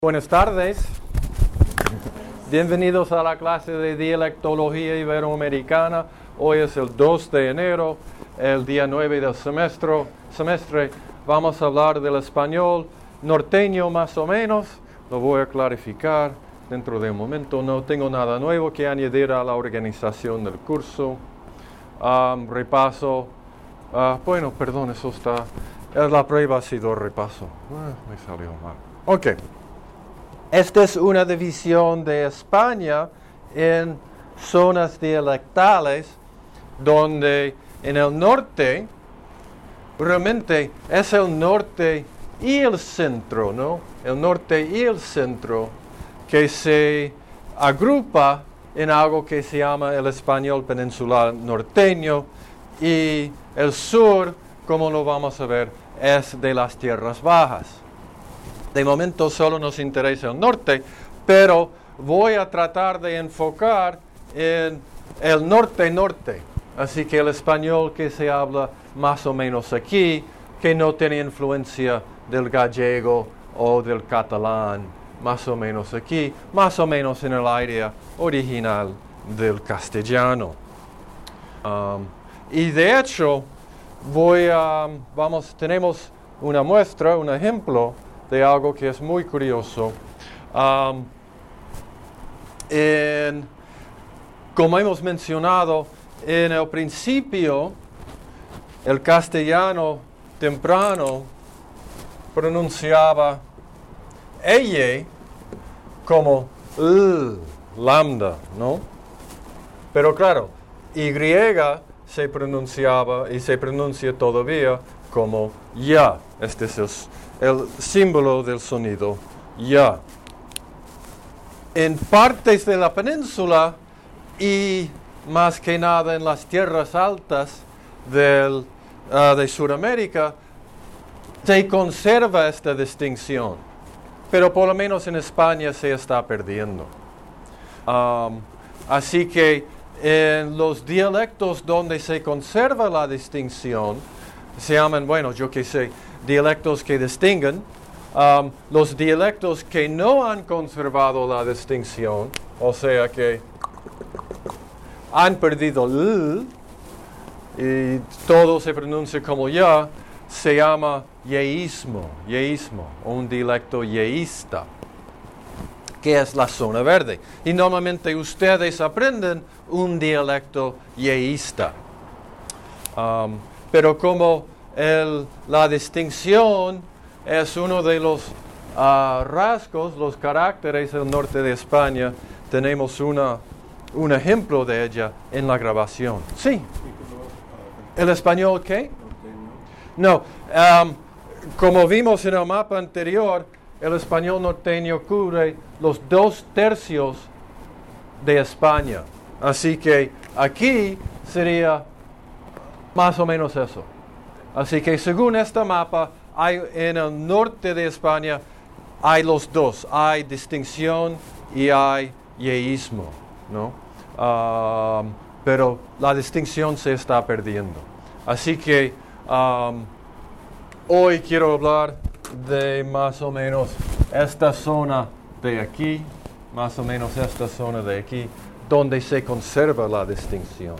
Buenas tardes. Bienvenidos a la clase de Dialectología Iberoamericana. Hoy es el 2 de enero, el día 9 del semestre. Vamos a hablar del español norteño más o menos. Lo voy a clarificar dentro de un momento. No tengo nada nuevo que añadir a la organización del curso. Repaso. Eso está. La prueba ha sido repaso. Me salió mal. Ok. Esta es una división de España en zonas dialectales donde en el norte, realmente es el norte y el centro, ¿no? El norte y el centro que se agrupa en algo que se llama el español peninsular norteño, y el sur, como lo vamos a ver, es de las tierras bajas. De momento solo nos interesa el norte, pero voy a tratar de enfocar en el norte-norte. Así que el español que se habla más o menos aquí, que no tiene influencia del gallego o del catalán, más o menos aquí, más o menos en el área original del castellano. Y de hecho, tenemos una muestra, un ejemplo de algo que es muy curioso. Como hemos mencionado, en el principio, el castellano temprano pronunciaba ella como lambda, ¿no? Pero claro, Y se pronunciaba y se pronuncia todavía como ya. Este es el símbolo del sonido ya. En partes de la península y más que nada en las tierras altas de Sudamérica, se conserva esta distinción, pero por lo menos en España se está perdiendo. Así que en los dialectos donde se conserva la distinción, se llaman, dialectos que distinguen. Los dialectos que no han conservado la distinción, o sea que han perdido el y todo se pronuncia como ya, se llama yeísmo, un dialecto yeísta, que es la zona verde. Y normalmente ustedes aprenden un dialecto yeísta. Pero como la distinción es uno de los rasgos, los caracteres del norte de España, tenemos un ejemplo de ella en la grabación. Sí. ¿El español qué? No. Como vimos en el mapa anterior, el español norteño cubre los 2/3 de España. Así que aquí sería más o menos eso. Así que según este mapa, en el norte de España hay los dos. Hay distinción y hay yeísmo, ¿no? Pero la distinción se está perdiendo. Así que hoy quiero hablar de más o menos esta zona de aquí, donde se conserva la distinción.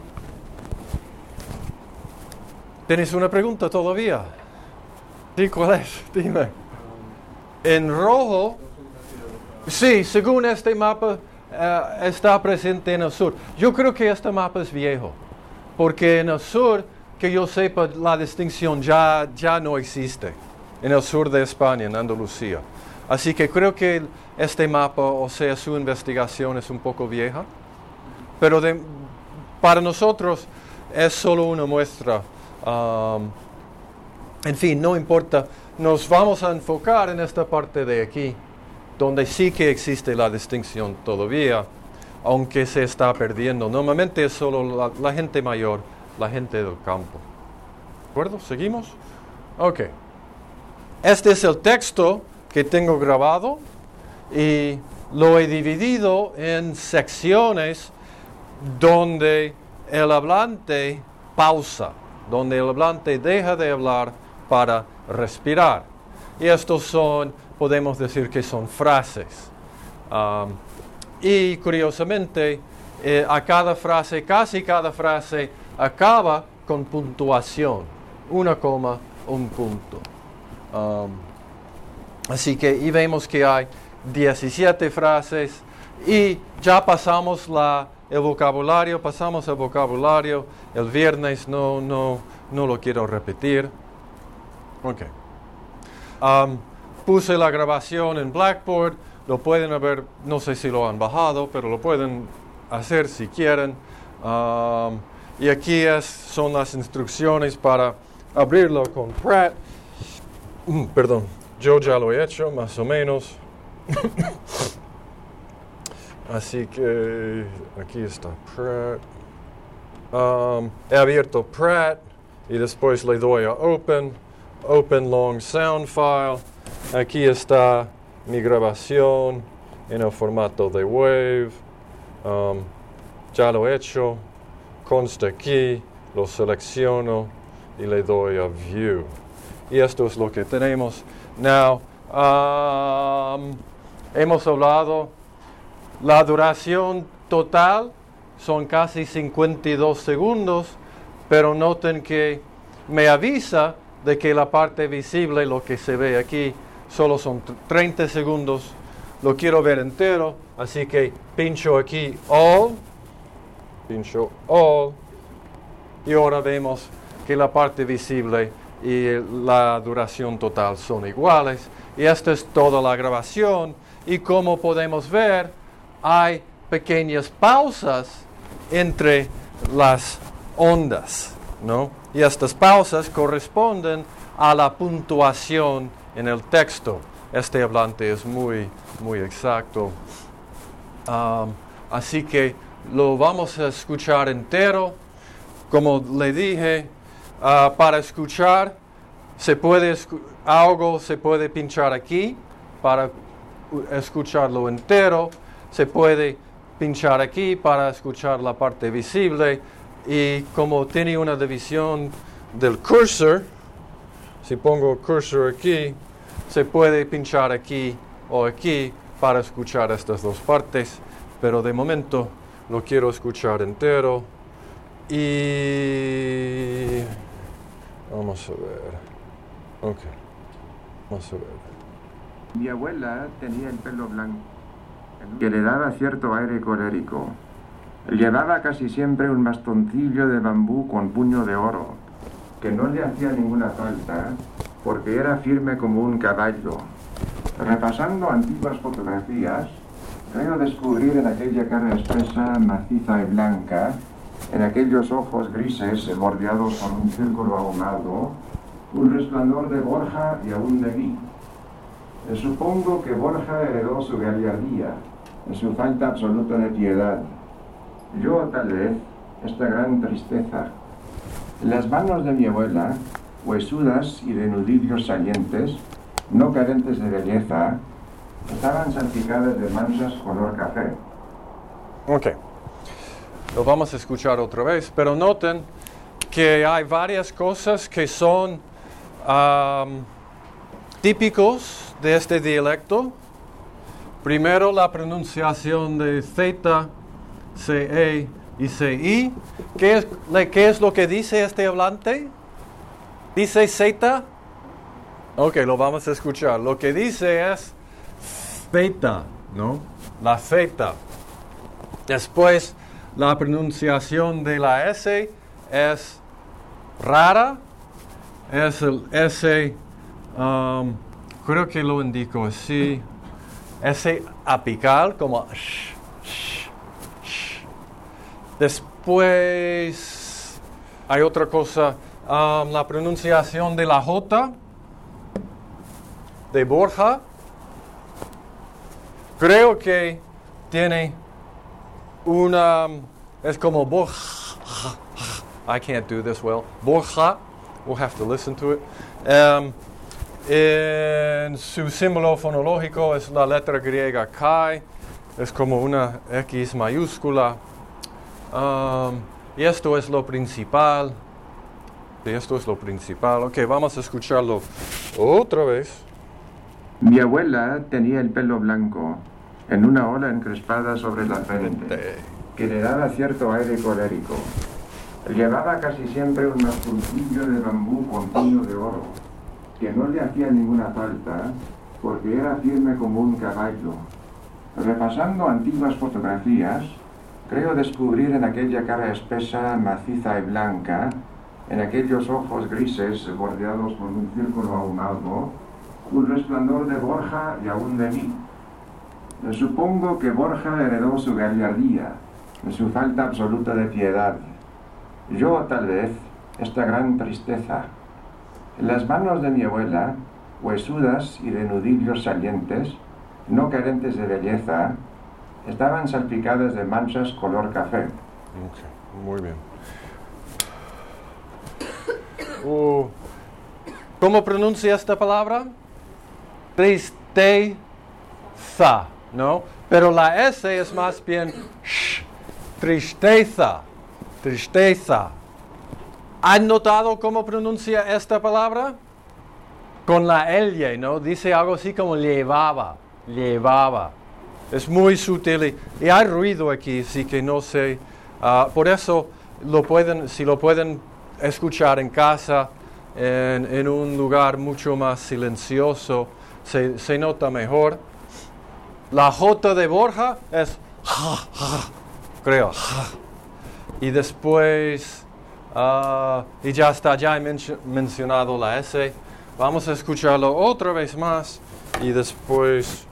¿Tienes una pregunta todavía? Sí, ¿cuál es? Dime. En rojo, sí, según este mapa, está presente en el sur. Yo creo que este mapa es viejo, porque en el sur, que yo sepa, la distinción ya no existe. En el sur de España, en Andalucía. Así que creo que este mapa, o sea, su investigación es un poco vieja. Pero para nosotros es solo una muestra. En fin, no importa. Nos vamos a enfocar en esta parte de aquí, donde sí que existe la distinción todavía, aunque se está perdiendo. Normalmente es solo la gente mayor, la gente del campo. ¿De acuerdo? ¿Seguimos? Ok. Este es el texto que tengo grabado y lo he dividido en secciones donde el hablante pausa, donde el hablante deja de hablar para respirar. Y estos son podemos decir que son frases. Y curiosamente, a cada frase, casi cada frase, acaba con puntuación, una coma, un punto. Así que y vemos que hay 17 frases y ya pasamos el vocabulario, el viernes no lo quiero repetir. Ok. Puse la grabación en Blackboard, lo pueden ver, no sé si lo han bajado, pero lo pueden hacer si quieren. Y aquí son las instrucciones para abrirlo con Pratt. Perdón, yo ya lo he hecho, más o menos. Así que aquí está Pratt. He abierto Pratt y después le doy a Open Long Sound File. Aquí está mi grabación en el formato de Wave. Ya lo he hecho. Consta aquí, lo selecciono y le doy a View. Y esto es lo que tenemos. Now, hemos hablado, la duración total son casi 52 segundos, pero noten que me avisa de que la parte visible, lo que se ve aquí, solo son 30 segundos. Lo quiero ver entero, así que pincho aquí All, y ahora vemos que la parte visible y la duración total son iguales. Y esta es toda la grabación, y como podemos ver, hay pequeñas pausas entre las ondas, ¿no? Y estas pausas corresponden a la puntuación en el texto. Este hablante es muy exacto. Así que lo vamos a escuchar entero. Como le dije, para escuchar, algo se puede pinchar aquí para escucharlo entero. Se puede pinchar aquí para escuchar la parte visible. Y como tiene una división del cursor, si pongo el cursor aquí, se puede pinchar aquí o aquí para escuchar estas dos partes. Pero de momento lo quiero escuchar entero. Y vamos a ver. Ok. Vamos a ver. Mi abuela tenía el pelo blanco, que le daba cierto aire colérico. Llevaba casi siempre un bastoncillo de bambú con puño de oro, que no le hacía ninguna falta, porque era firme como un caballo. Repasando antiguas fotografías, creo descubrir en aquella cara espesa, maciza y blanca, en aquellos ojos grises bordeados por un círculo ahumado, un resplandor de Borja y aún de mí. Supongo que Borja heredó su gallardía, su falta absoluta de piedad. Yo, tal vez, esta gran tristeza. Las manos de mi abuela, huesudas y de nudillos salientes, no carentes de belleza, estaban salpicadas de manchas color café. Ok. Lo vamos a escuchar otra vez, pero noten que hay varias cosas que son típicos de este dialecto. Primero, la pronunciación de Z, CE y CI. ¿Qué es lo que dice este hablante? ¿Dice Z? Ok, lo vamos a escuchar. Lo que dice es Z, ¿no? La Z. Después, la pronunciación de la S es rara. Es el S, creo que lo indico así. S apical, como sh, sh, sh. Después, hay otra cosa. La pronunciación de la J de Borja. Creo que tiene es como Borja. I can't do this well. Borja. We'll have to listen to it. En su símbolo fonológico es la letra griega chi. Es como una X mayúscula. Y esto es lo principal. Ok, vamos a escucharlo otra vez. Mi abuela tenía el pelo blanco, en una ola encrespada sobre la frente, que le daba cierto aire colérico. Llevaba casi siempre un bastoncillo de bambú con puño de oro, que no le hacía ninguna falta, porque era firme como un caballo. Repasando antiguas fotografías, creo descubrir en aquella cara espesa, maciza y blanca, en aquellos ojos grises bordeados por un círculo ahumado, un resplandor de Borja y aún de mí. Supongo que Borja heredó su gallardía, su falta absoluta de piedad. Yo, tal vez, esta gran tristeza. Las manos de mi abuela, huesudas y de nudillos salientes, no carentes de belleza, estaban salpicadas de manchas color café. Okay, muy bien. ¿Cómo pronuncia esta palabra? Tristeza, ¿no? Pero la S es más bien sh, tristeza, tristeza. ¿Han notado cómo pronuncia esta palabra? Con la L, ¿no? Dice algo así como llevaba, llevaba. Es muy sutil y hay ruido aquí, así que no sé. Por eso, si lo pueden escuchar en casa, en un lugar mucho más silencioso, se nota mejor. La J de Borja es creo. Y después, y ya está, ya he mencionado la S. Vamos a escucharlo otra vez más y después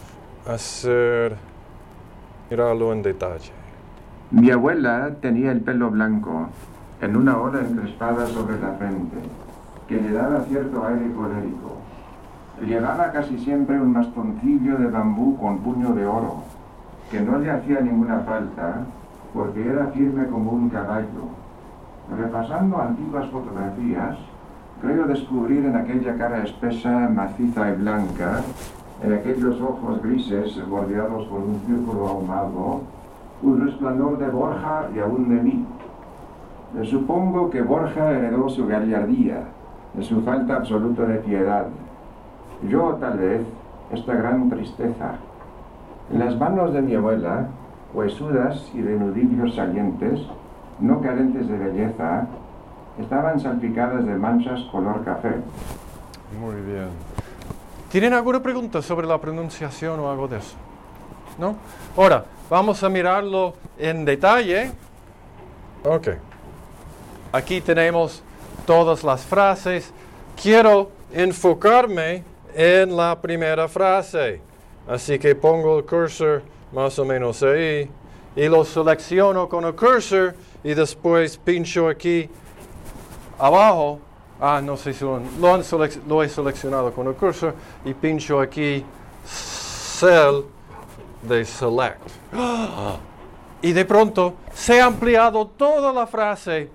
mirarlo en detalle. Mi abuela tenía el pelo blanco, en una ola encrespada sobre la frente, que le daba cierto aire colérico. Llevaba casi siempre un bastoncillo de bambú con puño de oro, que no le hacía ninguna falta, porque era firme como un caballo. Repasando antiguas fotografías, creo descubrir en aquella cara espesa, maciza y blanca, en aquellos ojos grises bordeados por un círculo ahumado, un resplandor de Borja y aún de mí. Supongo que Borja heredó su gallardía, su falta absoluta de piedad. Yo, tal vez, esta gran tristeza. Las manos de mi abuela, huesudas y de nudillos salientes, no carentes de belleza, estaban salpicadas de manchas color café. Muy bien. ¿Tienen alguna pregunta sobre la pronunciación o algo de eso? ¿No? Ahora, vamos a mirarlo en detalle. Ok. Aquí tenemos todas las frases. Quiero enfocarme en la primera frase. Así que pongo el cursor más o menos ahí y lo selecciono con el cursor y después pincho aquí abajo. No sé si lo he seleccionado con el cursor y pincho aquí Cell de Select. Y de pronto se ha ampliado toda la frase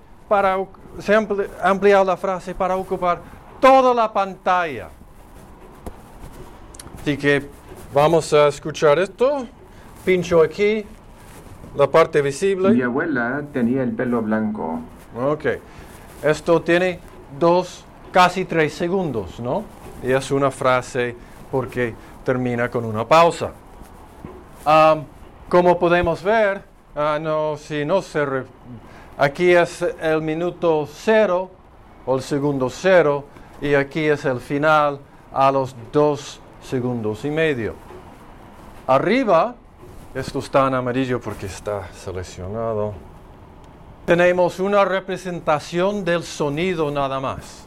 para ocupar toda la pantalla. Así que vamos a escuchar esto. Pincho aquí la parte visible. Mi abuela tenía el pelo blanco. Ok. Esto tiene casi 3 segundos, ¿no? Y es una frase porque termina con una pausa. Como podemos ver, aquí es el minuto 0 o el segundo 0 y aquí es el final a los 2 segundos y medio. Arriba, esto está en amarillo porque está seleccionado, tenemos una representación del sonido nada más.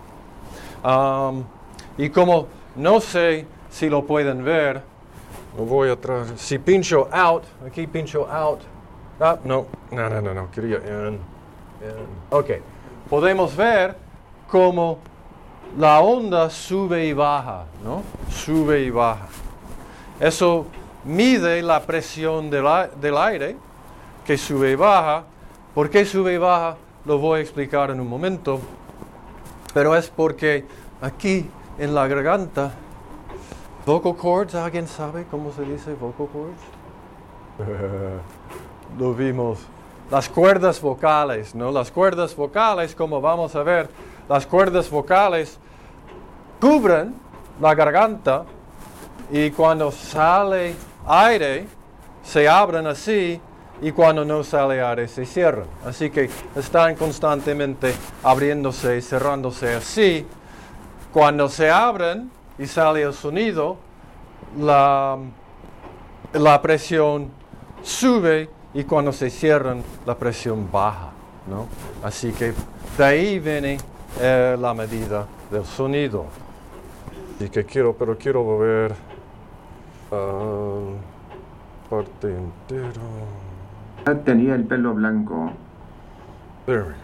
Y como no sé si lo pueden ver, lo voy atrás. Si pincho out, aquí pincho out. No, quería in. Ok, podemos ver cómo la onda sube y baja, ¿no? Sube y baja. Eso mide la presión del aire, que sube y baja. ¿Por qué sube y baja? Lo voy a explicar en un momento. Pero es porque aquí en la garganta, vocal cords, ¿alguien sabe cómo se dice vocal cords? Lo vimos. Las cuerdas vocales, ¿no? Las cuerdas vocales, como vamos a ver, las cuerdas vocales cubren la garganta y cuando sale aire, se abren así, y cuando no sale aire, se cierran. Así que están constantemente abriéndose y cerrándose así. Cuando se abren y sale el sonido, la presión sube, y cuando se cierran, la presión baja, ¿no? Así que de ahí viene la medida del sonido. Y que quiero ver parte entero. Tenía el pelo blanco. There we go.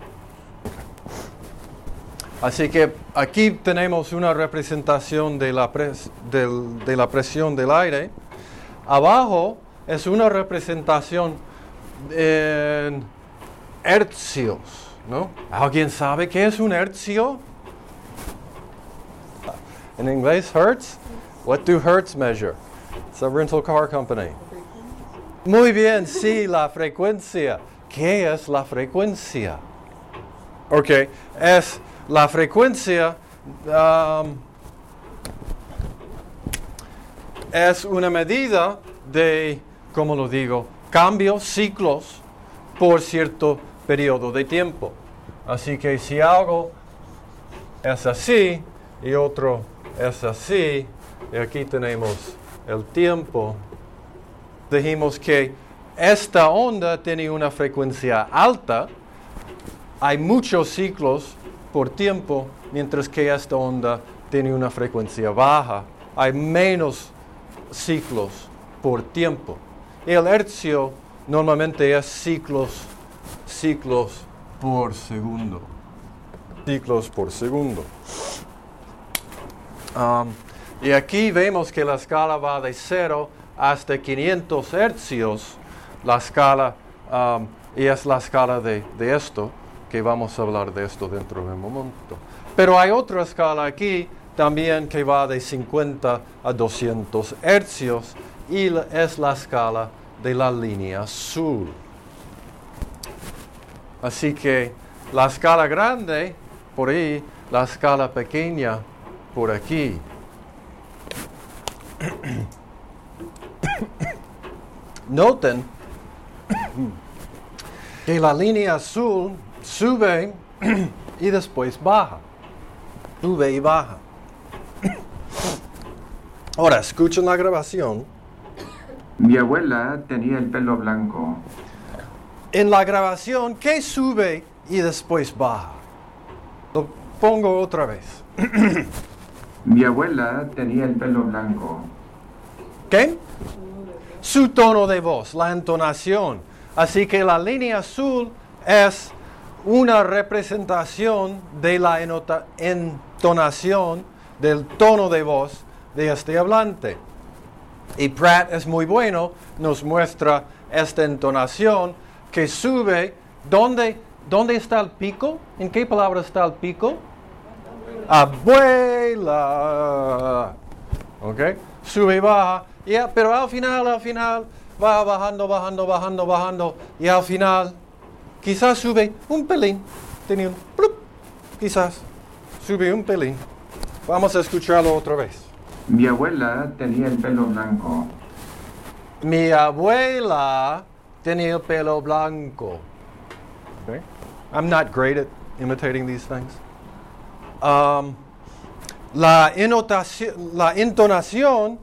Así que aquí tenemos una representación de la presión del aire. Abajo es una representación en hercios, ¿no? ¿Alguien sabe qué es un hercio? En inglés, hertz. What do hertz measure? It's a rental car company. Muy bien, sí, la frecuencia. ¿Qué es la frecuencia? Ok, es la frecuencia, es una medida de, ¿cómo lo digo? Cambios, ciclos por cierto periodo de tiempo. Así que si algo es así y otro es así, y aquí tenemos el tiempo, dijimos que esta onda tiene una frecuencia alta, hay muchos ciclos por tiempo, mientras que esta onda tiene una frecuencia baja, hay menos ciclos por tiempo. Y el hercio normalmente es ciclos por segundo. Ciclos por segundo. Y aquí vemos que la escala va de 0 hasta 500 hercios, la escala, y es la escala de esto, que vamos a hablar de esto dentro de un momento. Pero hay otra escala aquí también que va de 50 a 200 hercios, y es la escala de la línea azul. Así que la escala grande por ahí, la escala pequeña por aquí. Noten que la línea azul sube y después baja. Sube y baja. Ahora, escuchen la grabación. Mi abuela tenía el pelo blanco. En la grabación, ¿qué sube y después baja? Lo pongo otra vez. Mi abuela tenía el pelo blanco. ¿Qué? Su tono de voz, la entonación. Así que la línea azul es una representación de la entonación del tono de voz de este hablante. Y Pratt es muy bueno, nos muestra esta entonación que sube. ¿Dónde está el pico? ¿En qué palabra está el pico? Abuela. ¿Ok? Sube y baja. Yeah, pero al final va bajando. Y al final, quizás sube un pelín. Tenía un plup. Quizás sube un pelín. Vamos a escucharlo otra vez. Mi abuela tenía el pelo blanco. Mi abuela tenía el pelo blanco. Okay. I'm not great at imitating these things. La entonación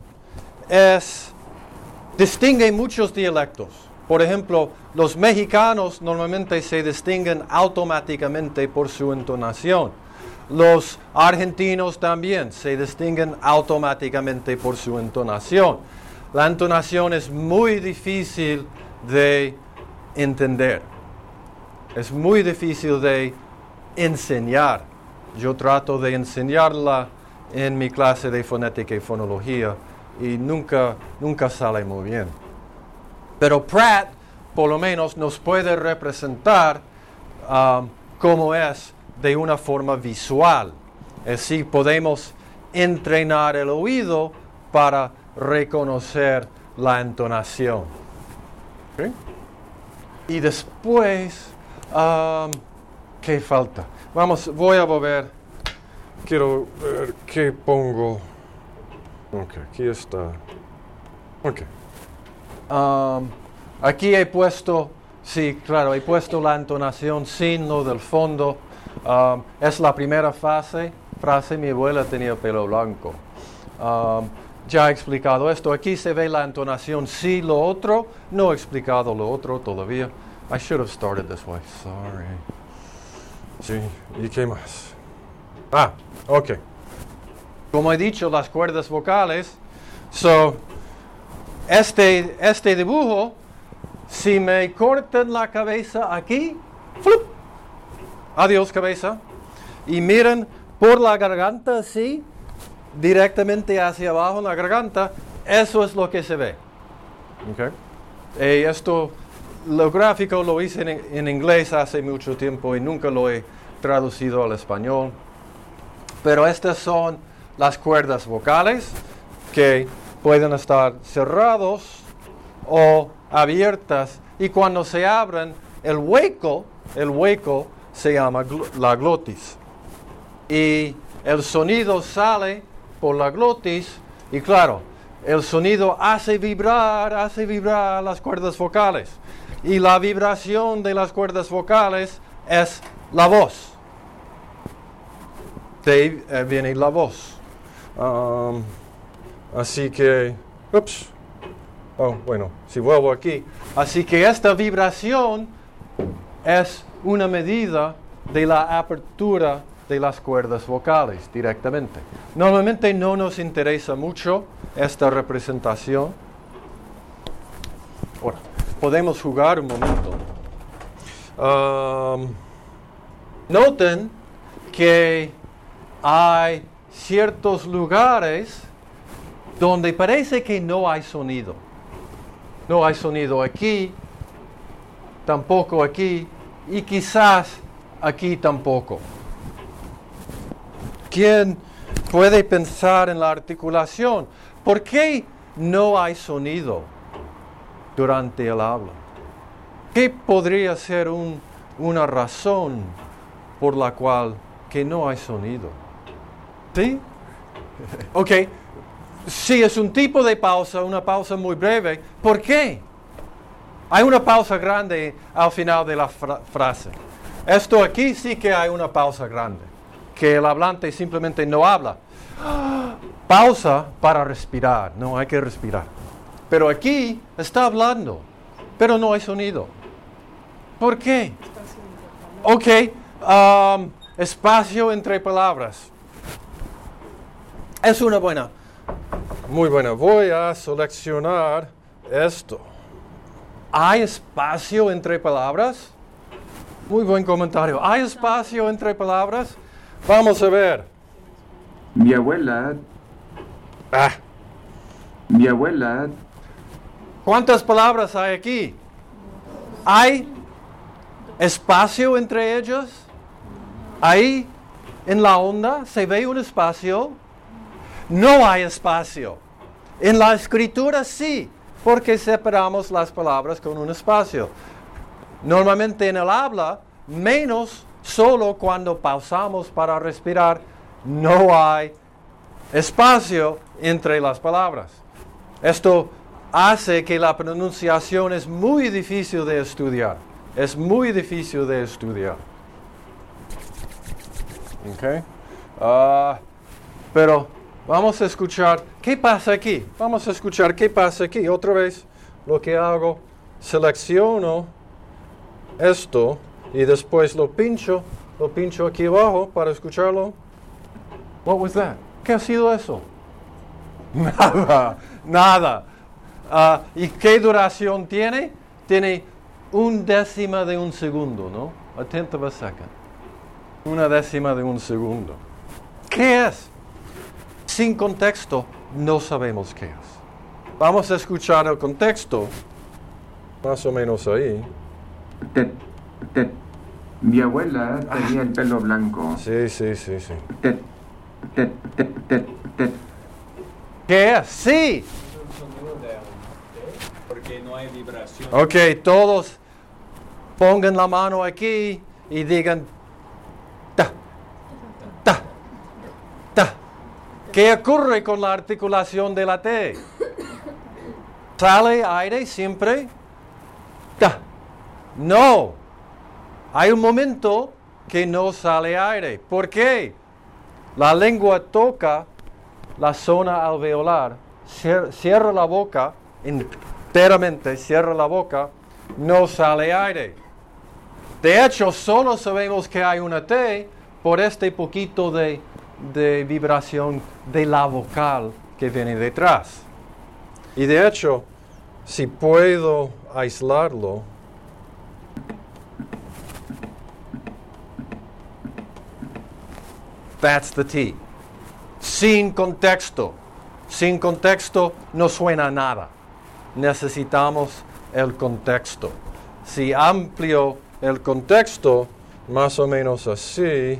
distingue muchos dialectos. Por ejemplo, los mexicanos normalmente se distinguen automáticamente por su entonación. Los argentinos también se distinguen automáticamente por su entonación. La entonación es muy difícil de entender. Es muy difícil de enseñar. Yo trato de enseñarla en mi clase de fonética y fonología y nunca sale muy bien. Pero Pratt, por lo menos, nos puede representar cómo es de una forma visual. Así podemos entrenar el oído para reconocer la entonación. ¿Okay? Y después, ¿qué falta? Voy a volver. Quiero ver qué pongo Ok, aquí está. Ok. Aquí he puesto, sí, claro, he puesto la entonación sin lo del fondo. Es la primera frase, mi abuela tenía pelo blanco. Ya he explicado esto. Aquí se ve la entonación sí, lo otro. No he explicado lo otro todavía. I should have started this way. Sorry. Sí, ¿y qué más? Ok. Como he dicho, las cuerdas vocales. So, este dibujo, si me cortan la cabeza aquí, ¡flup! Adiós cabeza. Y miren por la garganta así, directamente hacia abajo en la garganta, eso es lo que se ve. Okay. Lo gráfico lo hice en inglés hace mucho tiempo y nunca lo he traducido al español. Pero estas son las cuerdas vocales que pueden estar cerrados o abiertas, y cuando se abren, el hueco se llama la glotis. Y el sonido sale por la glotis, y claro, el sonido hace vibrar las cuerdas vocales. Y la vibración de las cuerdas vocales es la voz. De ahí viene la voz. Así que, si vuelvo aquí. Así que esta vibración es una medida de la apertura de las cuerdas vocales directamente. Normalmente no nos interesa mucho esta representación. Ahora, podemos jugar un momento. Noten que hay ciertos lugares donde parece que no hay sonido. No hay sonido aquí, tampoco aquí, y quizás aquí tampoco. ¿Quién puede pensar en la articulación? ¿Por qué no hay sonido durante el habla? ¿Qué podría ser una razón por la cual que no hay sonido? ¿Sí? Ok. Si es un tipo de pausa, una pausa muy breve, ¿por qué? Hay una pausa grande al final de la frase. Esto aquí sí que hay una pausa grande, que el hablante simplemente no habla. Pausa para respirar, no hay que respirar. Pero aquí está hablando, pero no hay sonido. ¿Por qué? Ok, espacio entre palabras. Es una buena. Muy buena. Voy a seleccionar esto. ¿Hay espacio entre palabras? Muy buen comentario. ¿Hay espacio entre palabras? Vamos a ver. Mi abuela. Mi abuela. ¿Cuántas palabras hay aquí? ¿Hay espacio entre ellas? Ahí en la onda se ve un espacio. No hay espacio. En la escritura sí, porque separamos las palabras con un espacio. Normalmente en el habla, menos solo cuando pausamos para respirar, no hay espacio entre las palabras. Esto hace que la pronunciación es muy difícil de estudiar. Es muy difícil de estudiar. Okay. Pero vamos a escuchar qué pasa aquí. Vamos a escuchar qué pasa aquí. Otra vez lo que hago, selecciono esto y después lo pincho aquí abajo para escucharlo. What was that? ¿Qué ha sido eso? Nada. ¿Y qué duración tiene? Tiene 1/10 de un segundo, ¿no? 1/10 of a second. 1/10 de un segundo. ¿Qué es? Sin contexto, no sabemos qué es. Vamos a escuchar el contexto. Más o menos ahí. Mi abuela tenía el pelo blanco. Sí. ¿Qué es? Sí. Porque no hay vibración. Ok, todos pongan la mano aquí y digan ta, ta, ta. ¿Qué ocurre con la articulación de la T? ¿Sale aire siempre? No. Hay un momento que no sale aire. ¿Por qué? La lengua toca la zona alveolar, cierra la boca, enteramente cierra la boca, no sale aire. De hecho, solo sabemos que hay una T por este poquito de vibración de la vocal que viene detrás. Y de hecho, si puedo aislarlo, that's the T. Sin contexto. Sin contexto no suena a nada. Necesitamos el contexto. Si amplio el contexto, más o menos así.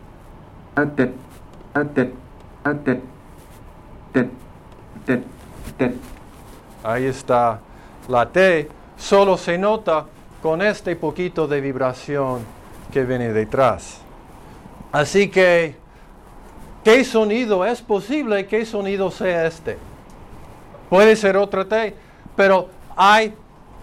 Ahí está la T. Solo se nota con este poquito de vibración que viene detrás. Así que, ¿qué sonido es posible? ¿Qué sonido sea este? Puede ser otra T, pero hay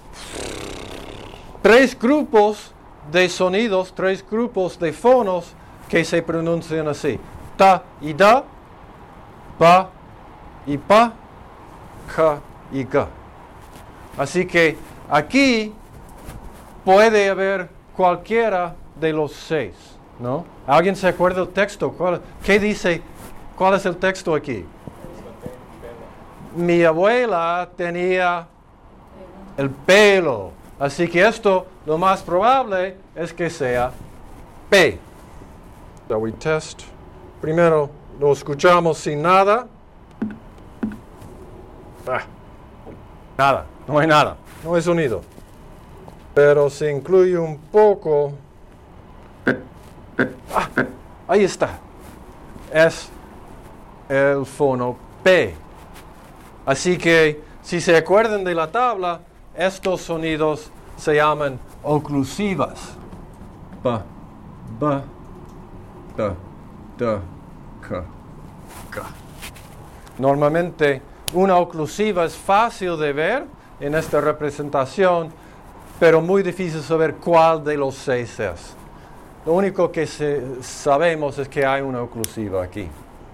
3 grupos de sonidos, 3 grupos de fonos que se pronuncian así. Ta y da, pa y pa, ja y ga. Así que aquí puede haber cualquiera de los 6, ¿no? ¿Alguien se acuerda del texto? ¿Qué dice? ¿Cuál es el texto aquí? Mi abuela tenía el pelo. Así que esto, lo más probable es que sea P. So we test. Primero lo escuchamos sin nada. Nada, no hay nada, no hay sonido. Pero se incluye un poco. Ahí está. Es el fono P. Así que, si se acuerdan de la tabla, estos sonidos se llaman oclusivas. Ba, ba, da, da, ka, ka. Normalmente, una oclusiva es fácil de ver en esta representación, pero muy difícil saber cuál de los 6 es. Lo único que sabemos es que hay una oclusiva aquí.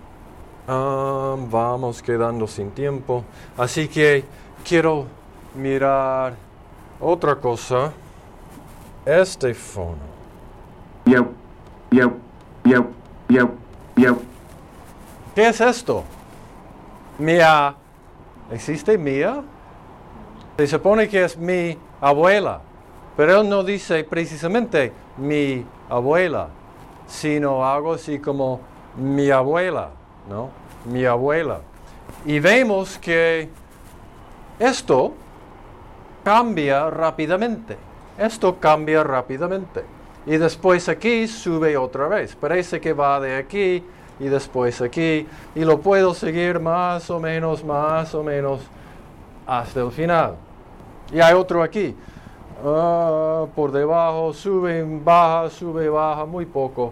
Vamos quedando sin tiempo. Así que quiero mirar otra cosa. Este fono. Yo, yo, yo, yo, yo. ¿Qué es esto? Mía. ¿Existe Mía? Se supone que es mi abuela, pero él no dice precisamente mi abuela, sino algo así como mi abuela, ¿no? Mi abuela. Y vemos que esto cambia rápidamente. Esto cambia rápidamente. Y después aquí sube otra vez. Parece que va de aquí y después aquí. Y lo puedo seguir más o menos hasta el final. Y hay otro aquí. Por debajo, sube, baja, muy poco.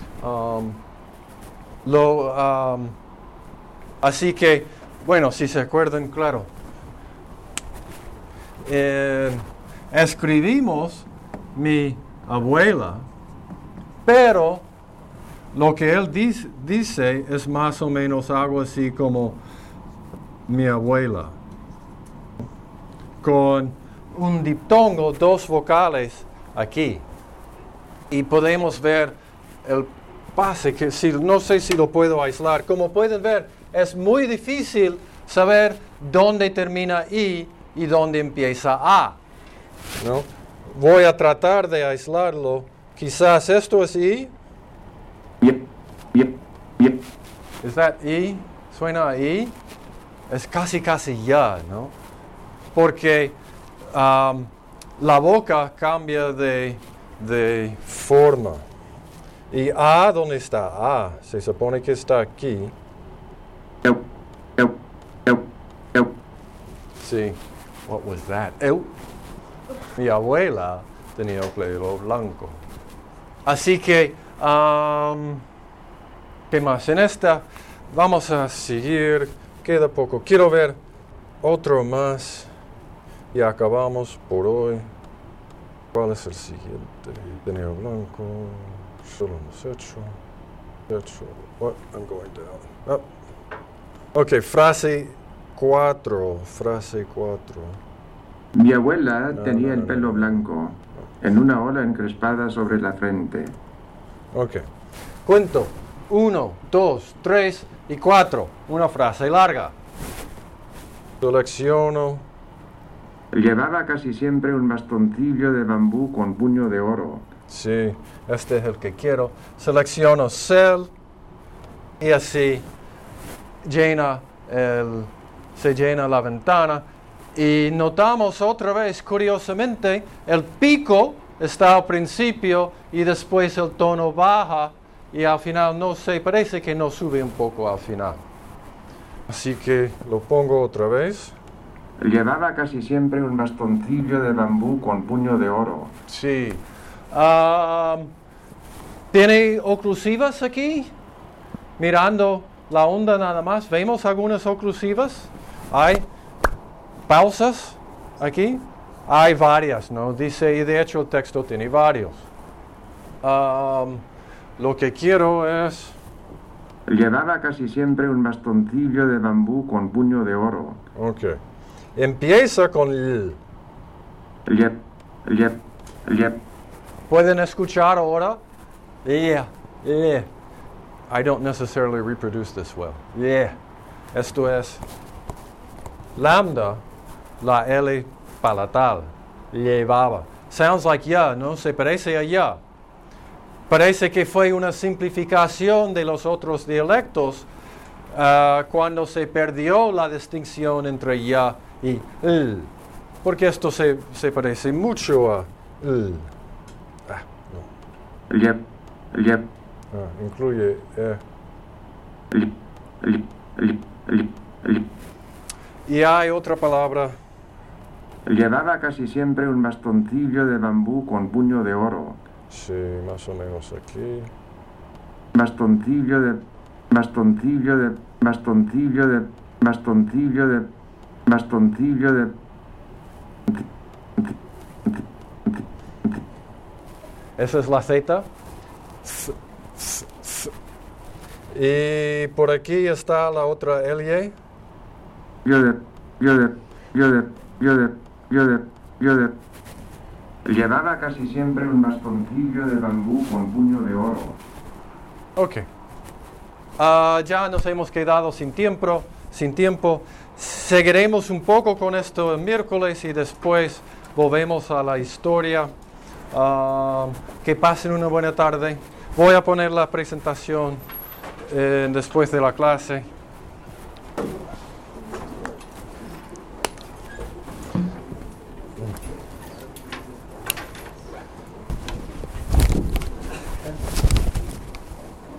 Así que, bueno, si se acuerdan, claro. Escribimos mi abuela, pero lo que él dice es más o menos algo así como mi abuela, con un diptongo, 2 vocales aquí. Y podemos ver el pase, que no sé si lo puedo aislar. Como pueden ver, es muy difícil saber dónde termina I y dónde empieza A, ¿no? Voy a tratar de aislarlo. Quizás esto es I. Yep. ¿Es that I? ¿Suena a I? Es casi ya, ¿no? Porque la boca cambia de forma. ¿Y A dónde está? A se supone que está aquí. Sí. What was that? Mi abuela tenía el pelo blanco. Así que, ¿qué más? En esta vamos a seguir. Queda poco. Quiero ver otro más. Y acabamos por hoy. ¿Cuál es el siguiente? Dinero blanco. Solo hemos hecho. What? I'm going down. Oh. Ok, frase 4. Frase 4. Mi abuela tenía el pelo blanco, en una ola encrespada sobre la frente. Ok. Cuento. 1, 2, 3 y 4. Una frase larga. Selecciono. Llevaba casi siempre un bastoncillo de bambú con puño de oro. Sí, este es el que quiero. Selecciono cell y así se llena la ventana. Y notamos otra vez, curiosamente, el pico está al principio y después el tono baja y al final no sé, parece que no sube un poco al final. Así que lo pongo otra vez. Llevaba casi siempre un bastoncillo de bambú con puño de oro. Sí. ¿Tiene oclusivas aquí? Mirando la onda nada más. ¿Vemos algunas oclusivas? ¿Hay pausas aquí? Hay varias, ¿no? Dice, y de hecho el texto tiene varios. Lo que quiero es... Llevaba casi siempre un bastoncillo de bambú con puño de oro. Ok. Empieza con l. ¿Pueden escuchar ahora? Yeah. I don't necessarily reproduce this well. Yeah. Esto es lambda, la L palatal. Llevaba. Sounds like ya, ¿no? Se parece a ya. Parece que fue una simplificación de los otros dialectos cuando se perdió la distinción entre ya y l. Porque esto se parece mucho a l. Incluye y hay otra palabra. Llevaba casi siempre un bastoncillo de bambú con puño de oro. Sí, más o menos aquí. Bastoncillo de... Esa es la Z. Y por aquí está la otra L. Llevaba casi siempre un bastoncillo de bambú con puño de oro. Ok. Ya nos hemos quedado sin tiempo. Seguiremos un poco con esto el miércoles y después volvemos a la historia. Que pasen una buena tarde. Voy a poner la presentación después de la clase.